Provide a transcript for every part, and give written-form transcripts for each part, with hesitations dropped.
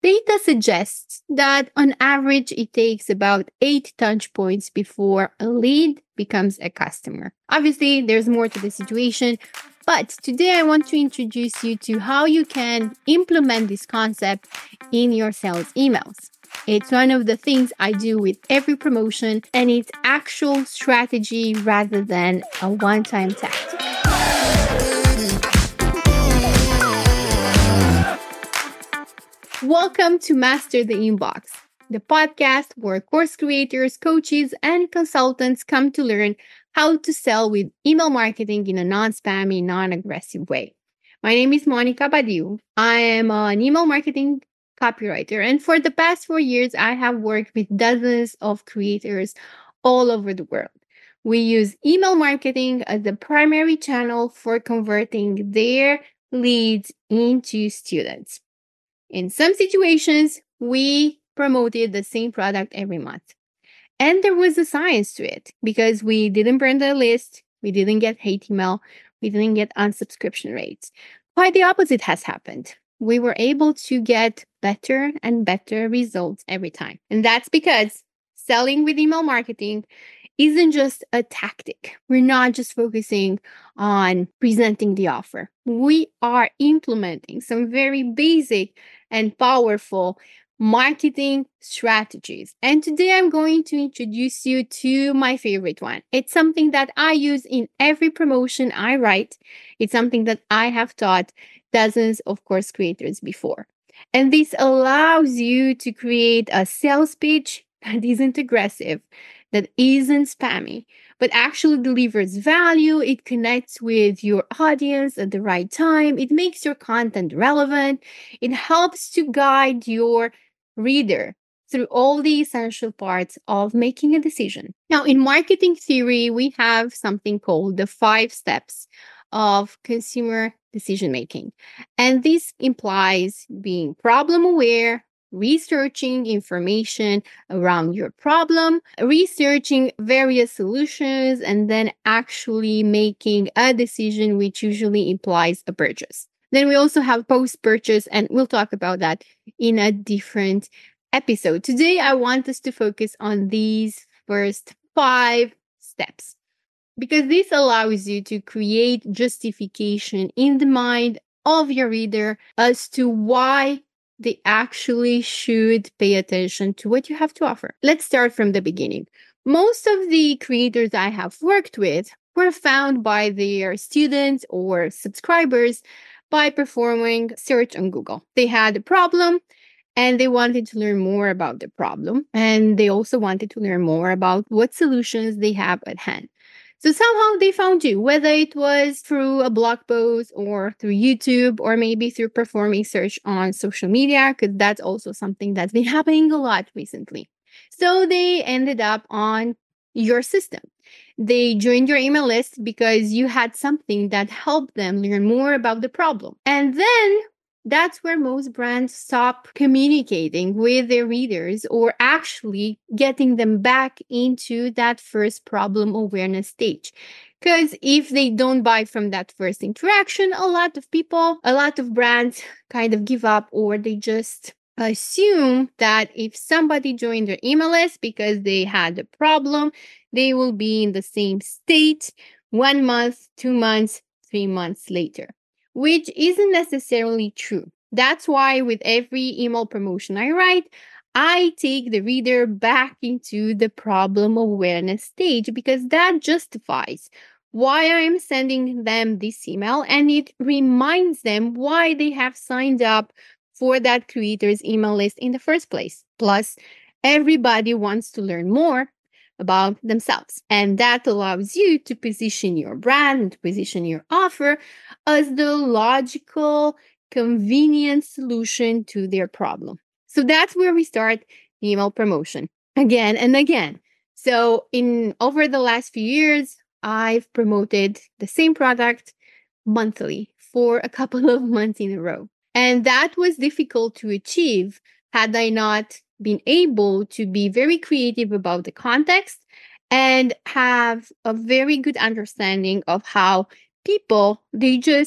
Data suggests that on average, it takes about 8 touch points before a lead becomes a customer. Obviously, there's more to the situation, but today I want to introduce you to how you can implement this concept in your sales emails. It's one of the things I do with every promotion, and it's actual strategy rather than a one-time tactic. Welcome to Master the Inbox, the podcast where course creators, coaches, and consultants come to learn how to sell with email marketing in a non-spammy, non-aggressive way. My name is Monica Badiou. I am an email marketing copywriter, and for the past 4 years, I have worked with dozens of creators all over the world. We use email marketing as the primary channel for converting their leads into students. In some situations, we promoted the same product every month. And there was a science to it because we didn't burn the list, we didn't get hate email, we didn't get unsubscription rates. Quite the opposite has happened. We were able to get better and better results every time. And that's because selling with email marketing isn't just a tactic. We're not just focusing on presenting the offer. We are implementing some very basic and powerful marketing strategies. And today I'm going to introduce you to my favorite one. It's something that I use in every promotion I write. It's something that I have taught dozens of course creators before. And this allows you to create a sales pitch that isn't aggressive, that isn't spammy, but actually delivers value. It connects with your audience at the right time. It makes your content relevant. It helps to guide your reader through all the essential parts of making a decision. Now, in marketing theory, we have something called the 5 steps of consumer decision making. And this implies being problem aware, researching information around your problem, researching various solutions, and then actually making a decision, which usually implies a purchase. Then we also have post-purchase, and we'll talk about that in a different episode. Today, I want us to focus on these first 5 steps because this allows you to create justification in the mind of your reader as to why they actually should pay attention to what you have to offer. Let's start from the beginning. Most of the creators I have worked with were found by their students or subscribers by performing search on Google. They had a problem and they wanted to learn more about the problem. And they also wanted to learn more about what solutions they have at hand. So somehow they found you, whether it was through a blog post or through YouTube or maybe through performing search on social media, because that's also something that's been happening a lot recently. So they ended up on your system. They joined your email list because you had something that helped them learn more about the problem. And then that's where most brands stop communicating with their readers or actually getting them back into that first problem awareness stage. Because if they don't buy from that first interaction, a lot of brands kind of give up or they just assume that if somebody joined their email list because they had a problem, they will be in the same state 1 month, 2 months, 3 months later, which isn't necessarily true. That's why with every email promotion I write, I take the reader back into the problem awareness stage because that justifies why I'm sending them this email and it reminds them why they have signed up for that creator's email list in the first place. Plus, everybody wants to learn more about themselves. And that allows you to position your brand and to position your offer as the logical, convenient solution to their problem. So that's where we start email promotion again and again. So over the last few years, I've promoted the same product monthly for a couple of months in a row. And that was difficult to achieve had I not been able to be very creative about the context and have a very good understanding of how people, they just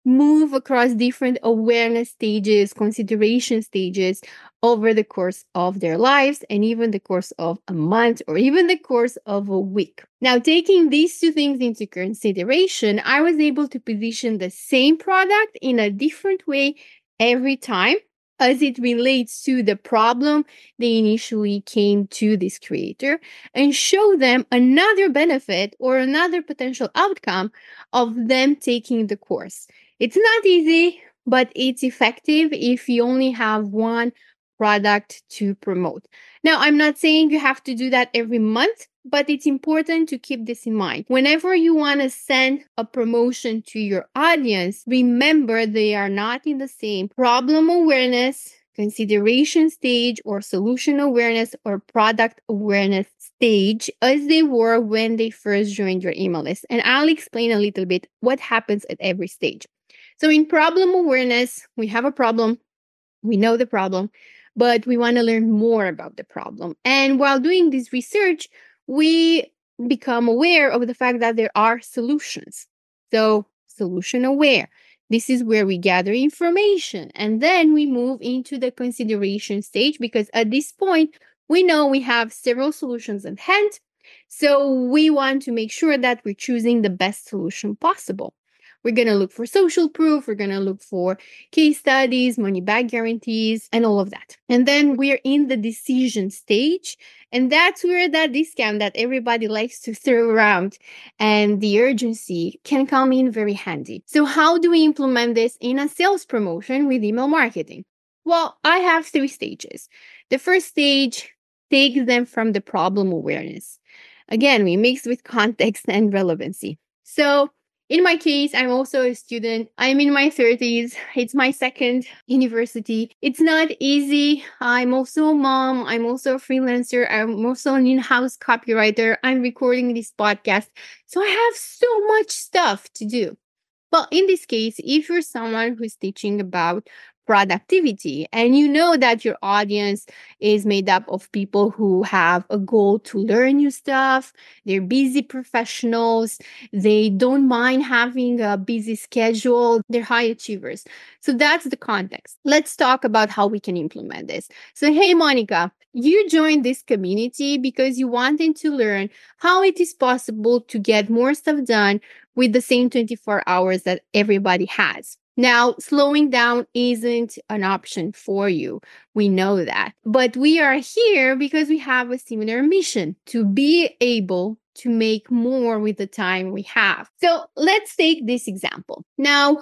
move across different awareness stages, consideration stages over the course of their lives, and even the course of a month or even the course of a week. Now, taking these two things into consideration, I was able to position the same product in a different way every time as it relates to the problem they initially came to this creator, and show them another benefit or another potential outcome of them taking the course. It's not easy, but it's effective if you only have one product to promote. Now, I'm not saying you have to do that every month, but it's important to keep this in mind. Whenever you want to send a promotion to your audience, remember they are not in the same problem awareness, consideration stage, or solution awareness or product awareness stage as they were when they first joined your email list. And I'll explain a little bit what happens at every stage. So in problem awareness, we have a problem. We know the problem, but we want to learn more about the problem. And while doing this research, we become aware of the fact that there are solutions. So, solution aware. This is where we gather information. And then we move into the consideration stage because at this point, we know we have several solutions at hand. So, we want to make sure that we're choosing the best solution possible. We're going to look for social proof. We're going to look for case studies, money back guarantees, and all of that. And then we're in the decision stage. And that's where that discount that everybody likes to throw around and the urgency can come in very handy. So how do we implement this in a sales promotion with email marketing? Well, I have 3 stages. The first stage takes them from the problem awareness. Again, we mix with context and relevancy. So in my case, I'm also a student. I'm in my 30s. It's my second university. It's not easy. I'm also a mom. I'm also a freelancer. I'm also an in-house copywriter. I'm recording this podcast. So I have so much stuff to do. Well, in this case, if you're someone who's teaching about productivity and you know that your audience is made up of people who have a goal to learn new stuff, they're busy professionals, they don't mind having a busy schedule, they're high achievers. So that's the context. Let's talk about how we can implement this. So, hey, Monica, you joined this community because you wanted to learn how it is possible to get more stuff done with the same 24 hours that everybody has. Now, slowing down isn't an option for you. We know that. But we are here because we have a similar mission to be able to make more with the time we have. So let's take this example. Now,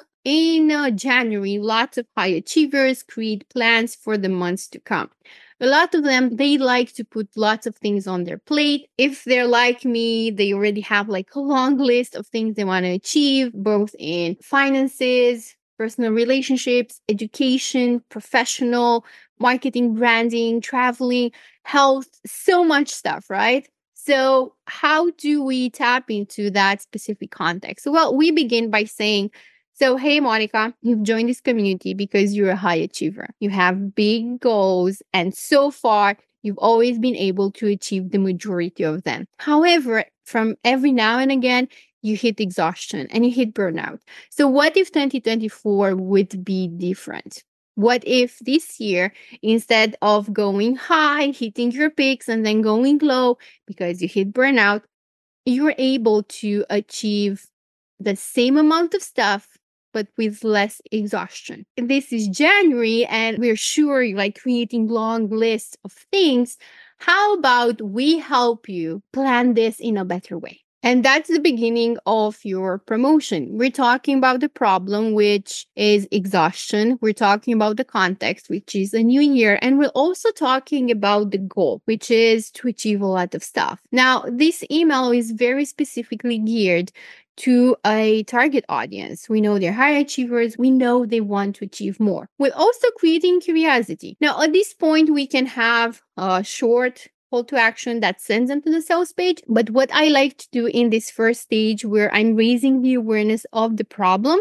in January, lots of high achievers create plans for the months to come. A lot of them, they like to put lots of things on their plate. If they're like me, they already have like a long list of things they want to achieve, both in finances, personal relationships, education, professional, marketing, branding, traveling, health, so much stuff, right? So how do we tap into that specific context? Well, we begin by saying, so, hey, Monica, you've joined this community because you're a high achiever. You have big goals, and so far, you've always been able to achieve the majority of them. However, from every now and again, you hit exhaustion and you hit burnout. So, what if 2024 would be different? What if this year, instead of going high, hitting your peaks, and then going low because you hit burnout, you're able to achieve the same amount of stuff but with less exhaustion? This is January and we're sure like creating long lists of things. How about we help you plan this in a better way? And that's the beginning of your promotion. We're talking about the problem, which is exhaustion. We're talking about the context, which is a new year. And we're also talking about the goal, which is to achieve a lot of stuff. Now, this email is very specifically geared to a target audience. We know they're high achievers. We know they want to achieve more. We're also creating curiosity. Now, at this point, we can have a short call to action that sends them to the sales page. But what I like to do in this first stage, where I'm raising the awareness of the problem,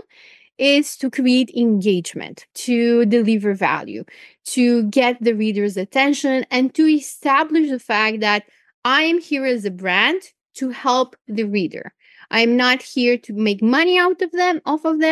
is to create engagement, to deliver value, to get the reader's attention, and to establish the fact that I am here as a brand to help the reader. I'm not here to make money off of them.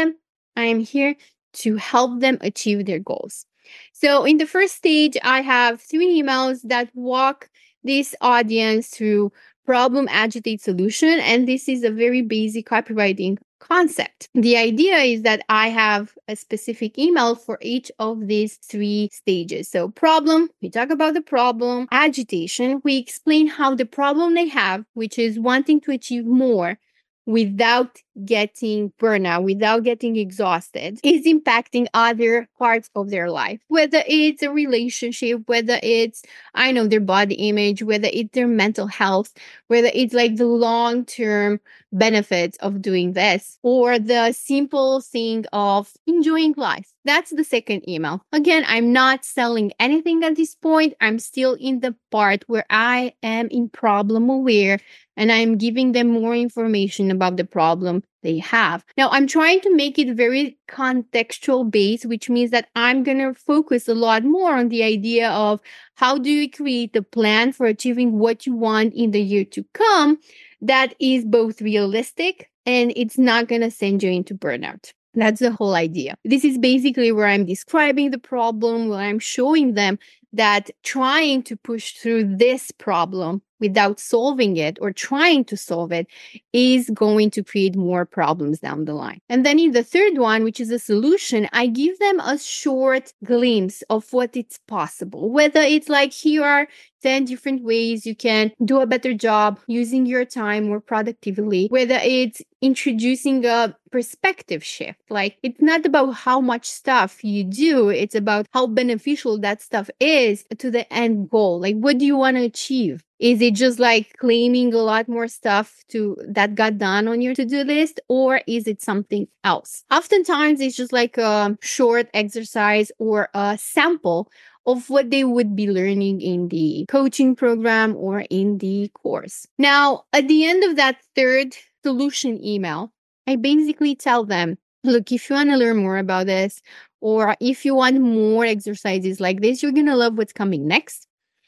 I am here to help them achieve their goals. So, in the first stage, I have 3 emails that walk this audience through problem, agitate, solution. And this is a very basic copywriting concept. The idea is that I have a specific email for each of these 3 stages. So, problem, we talk about the problem. Agitation, we explain how the problem they have, which is wanting to achieve more without getting burnout, without getting exhausted, is impacting other parts of their life. Whether it's a relationship, whether it's, I know, their body image, whether it's their mental health, whether it's like the long term benefits of doing this, or the simple thing of enjoying life. That's the second email. Again, I'm not selling anything at this point. I'm still in the part where I am in problem aware and I'm giving them more information about the problem they have. Now, I'm trying to make it very contextual based, which means that I'm going to focus a lot more on the idea of how do you create a plan for achieving what you want in the year to come that is both realistic and it's not going to send you into burnout. That's the whole idea. This is basically where I'm describing the problem, where I'm showing them that trying to push through this problem without solving it or trying to solve it is going to create more problems down the line. And then in the third one, which is a solution, I give them a short glimpse of what it's possible. Whether it's like, here are 10 different ways you can do a better job using your time more productively, whether it's introducing a perspective shift. Like, it's not about how much stuff you do, it's about how beneficial that stuff is to the end goal. Like, what do you want to achieve? Is it just like claiming a lot more stuff that got done on your to-do list, or is it something else? Oftentimes, it's just like a short exercise or a sample of what they would be learning in the coaching program or in the course. Now, at the end of that third solution email, I basically tell them, look, if you want to learn more about this, or if you want more exercises like this, you're going to love what's coming next.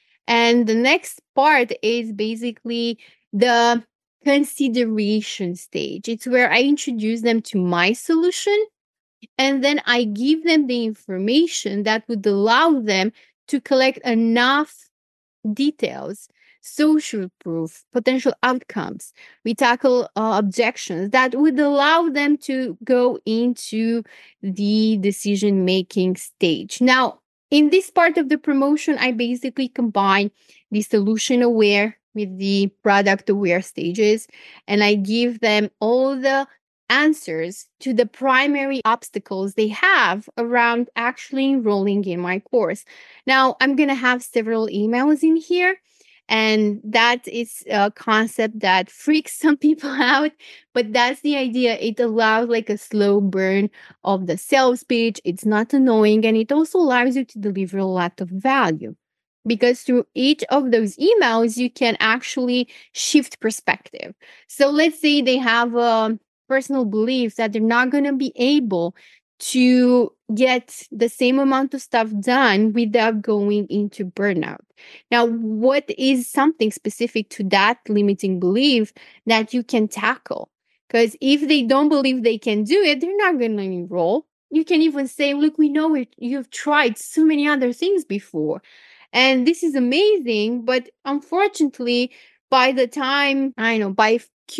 And the next part is basically the consideration stage. It's where I introduce them to my solution, and then I give them the information that would allow them to collect enough details, social proof, potential outcomes. We tackle objections that would allow them to go into the decision making stage. Now, in this part of the promotion, I basically combine the solution aware with the product aware stages, and I give them all the answers to the primary obstacles they have around actually enrolling in my course. Now, I'm going to have several emails in here, and that is a concept that freaks some people out, but that's the idea. It allows like a slow burn of the sales pitch. It's not annoying, and it also allows you to deliver a lot of value. Because through each of those emails, you can actually shift perspective. So let's say they have a personal belief that they're not going to be able to get the same amount of stuff done without going into burnout. Now, what is something specific to that limiting belief that you can tackle? Because if they don't believe they can do it, they're not going to enroll. You can even say, look, we know it. You've tried so many other things before. And this is amazing. But unfortunately, by the time, I know, by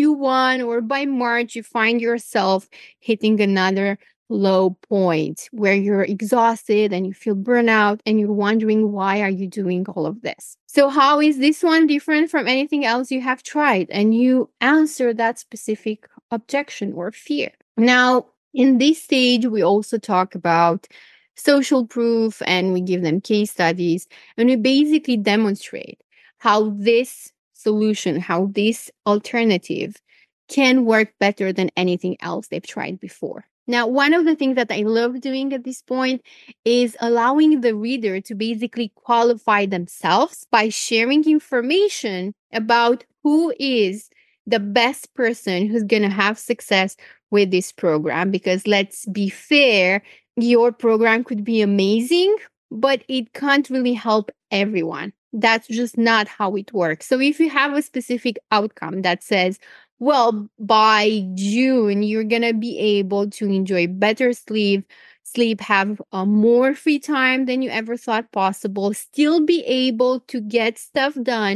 Q1 or by March, you find yourself hitting another low point where you're exhausted and you feel burnout and you're wondering, why are you doing all of this? So how is this one different from anything else you have tried? And you answer that specific objection or fear. Now, in this stage, we also talk about social proof and we give them case studies, and we basically demonstrate how this solution, how this alternative can work better than anything else they've tried before. Now, one of the things that I love doing at this point is allowing the reader to basically qualify themselves by sharing information about who is the best person who's going to have success with this program. Because let's be fair, your program could be amazing, but it can't really help everyone. That's just not how it works. So if you have a specific outcome that says, Well, by June, you're going to be able to enjoy better sleep, have more free time than you ever thought possible, still be able to get stuff done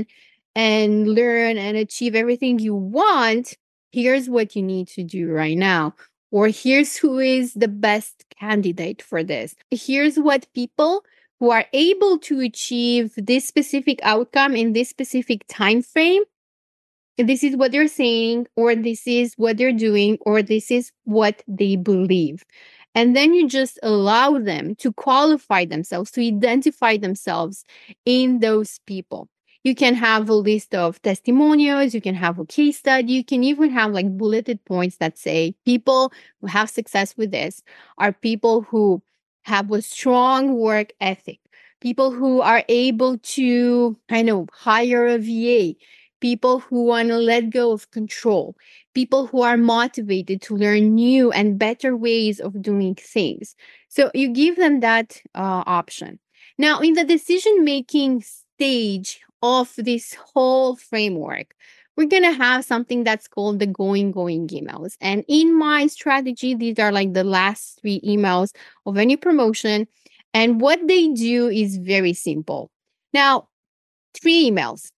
and learn and achieve everything you want. Here's what you need to do right now. Or here's who is the best candidate for this. Here's what people who are able to achieve this specific outcome in this specific time frame, this is what they're saying, or this is what they're doing, or this is what they believe. And then you just allow them to qualify themselves, to identify themselves in those people. You can have a list of testimonials, you can have a case study, you can even have like bulleted points that say people who have success with this are people who have a strong work ethic, people who are able to, I know, hire a VA, people who want to let go of control, people who are motivated to learn new and better ways of doing things. So you give them that option. Now, in the decision making stage of this whole framework, we're going to have something that's called the going emails. And in my strategy, these are like the last 3 emails of any promotion. And what they do is very simple. Now, 3 emails.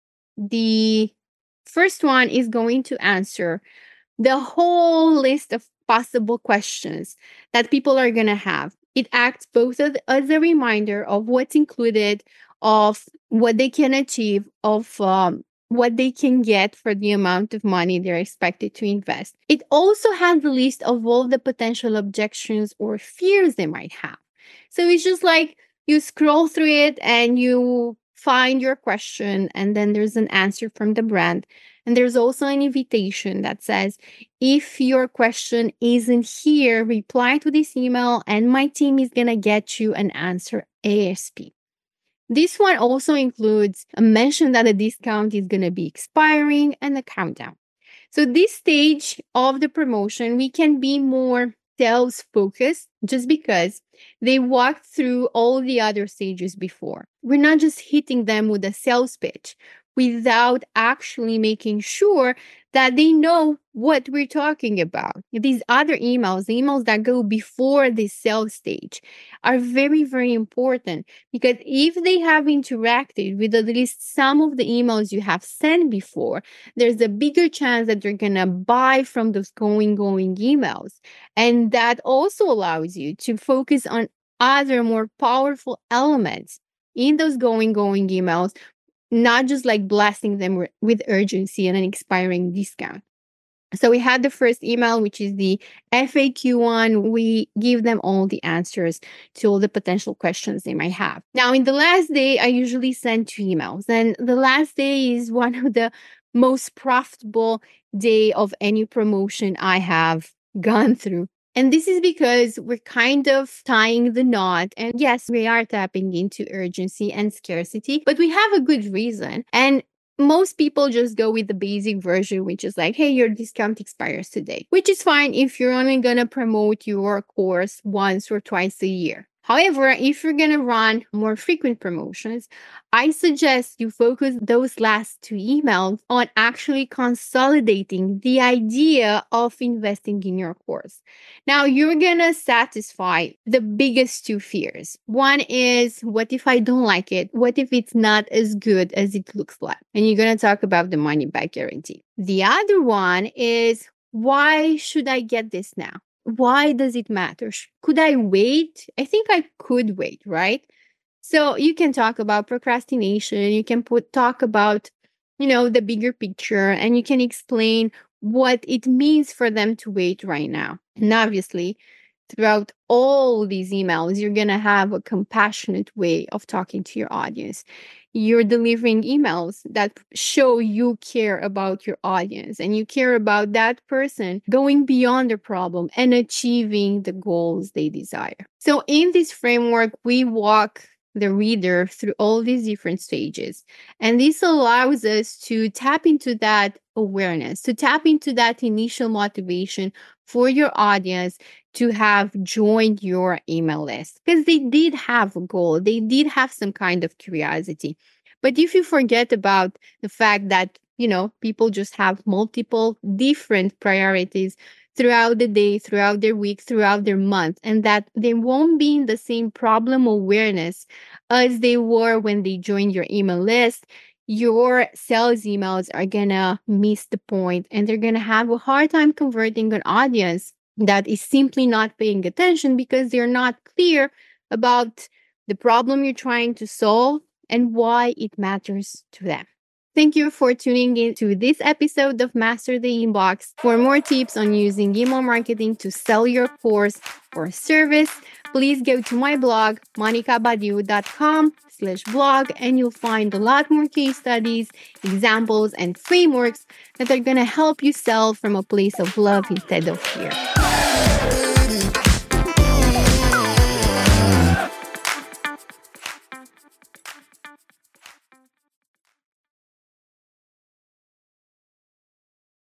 The first one is going to answer the whole list of possible questions that people are going to have. It acts both as a reminder of what's included, of what they can achieve, of what they can get for the amount of money they're expected to invest. It also has a list of all the potential objections or fears they might have. So it's just like you scroll through it and you find your question, and then there's an answer from the brand. And there's also an invitation that says, if your question isn't here, reply to this email and my team is going to get you an answer ASP. This one also includes a mention that a discount is going to be expiring and a countdown. So this stage of the promotion, we can be more sales focused just because they walked through all the other stages before. We're not just hitting them with a sales pitch without actually making sure that they know what we're talking about. These other emails, the emails that go before the sales stage, are very, very important, because if they have interacted with at least some of the emails you have sent before, there's a bigger chance that they're going to buy from those going emails. And that also allows you to focus on other more powerful elements in those going emails, not just like blasting them with urgency and an expiring discount. So we had the first email, which is the FAQ one. We give them all the answers to all the potential questions they might have. Now, in the last day, I usually send 2 emails. And the last day is one of the most profitable day of any promotion I have gone through. And this is because we're kind of tying the knot. And yes, we are tapping into urgency and scarcity, but we have a good reason. And most people just go with the basic version, which is like, hey, your discount expires today, which is fine if you're only going to promote your course once or twice a year. However, if you're going to run more frequent promotions, I suggest you focus those last 2 emails on actually consolidating the idea of investing in your course. Now, you're going to satisfy the biggest 2 fears. One is, what if I don't like it? What if it's not as good as it looks like? And you're going to talk about the money back guarantee. The other one is, why should I get this now? Why does it matter? Could I wait? I think I could wait, right? So you can talk about procrastination. You can talk about, the bigger picture, and you can explain what it means for them to wait right now. And obviously, throughout all these emails, you're going to have a compassionate way of talking to your audience. You're delivering emails that show you care about your audience and you care about that person going beyond the problem and achieving the goals they desire. So in this framework, we walk the reader through all these different stages. And this allows us to tap into that awareness, to tap into that initial motivation for your audience to have joined your email list, because they did have a goal, they did have some kind of curiosity. But if you forget about the fact that people just have multiple different priorities throughout the day, throughout their week, throughout their month, and that they won't be in the same problem awareness as they were when they joined your email list. Your sales emails are gonna miss the point and they're gonna have a hard time converting an audience that is simply not paying attention because they're not clear about the problem you're trying to solve and why it matters to them. Thank you for tuning in to this episode of Master the Inbox. For more tips on using email marketing to sell your course or service, please go to my blog, monicabadiou.com/blog, and you'll find a lot more case studies, examples, and frameworks that are going to help you sell from a place of love instead of fear.